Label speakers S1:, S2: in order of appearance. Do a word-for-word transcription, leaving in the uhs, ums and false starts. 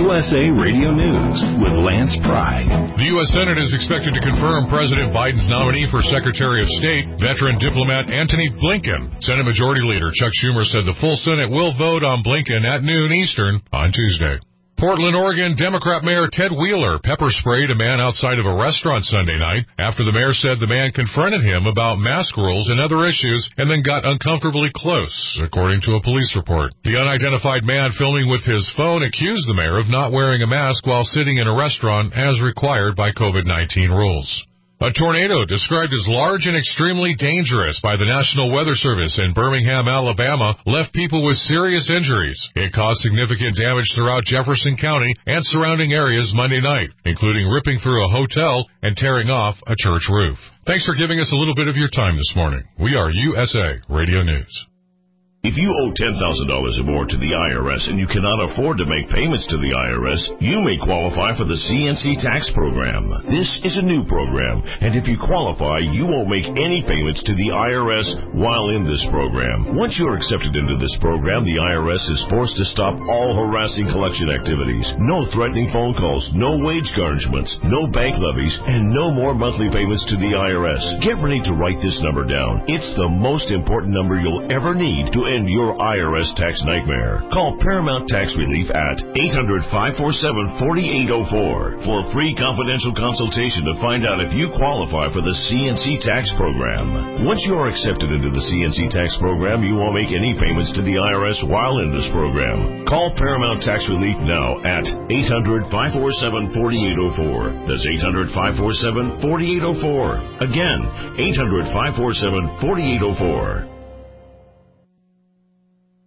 S1: U S A Radio News with Lance Pride.
S2: The U S Senate is expected to confirm President Biden's nominee for Secretary of State, veteran diplomat Antony Blinken. Senate Majority Leader Chuck Schumer said the full Senate will vote on Blinken at noon Eastern on Tuesday. Portland, Oregon Democrat Mayor Ted Wheeler pepper-sprayed a man outside of a restaurant Sunday night after the mayor said the man confronted him about mask rules and other issues and then got uncomfortably close, according to a police report. The unidentified man filming with his phone accused the mayor of not wearing a mask while sitting in a restaurant as required by COVID nineteen rules. A tornado described as large and extremely dangerous by the National Weather Service in Birmingham, Alabama, left people with serious injuries. It caused significant damage throughout Jefferson County and surrounding areas Monday night, including ripping through a hotel and tearing off a church roof. Thanks for giving us a little bit of your time this morning. We are U S A Radio News.
S3: If you owe ten thousand dollars or more to the I R S and you cannot afford to make payments to the I R S, you may qualify for the C N C tax program. This is a new program, and if you qualify, you won't make any payments to the I R S while in this program. Once you're accepted into this program, the I R S is forced to stop all harassing collection activities. No threatening phone calls, no wage garnishments, no bank levies, and no more monthly payments to the I R S. Get ready to write this number down. It's the most important number you'll ever need to end your I R S tax nightmare. Call Paramount Tax Relief at eight hundred, five four seven, four eight zero four for a free confidential consultation to find out if you qualify for the C N C tax program. Once you are accepted into the C N C tax program, you won't make any payments to the I R S while in this program. Call Paramount Tax Relief now at eight hundred, five four seven, four eight zero four. That's eight hundred, five four seven, four eight zero four. Again, eight hundred, five four seven, four eight zero four.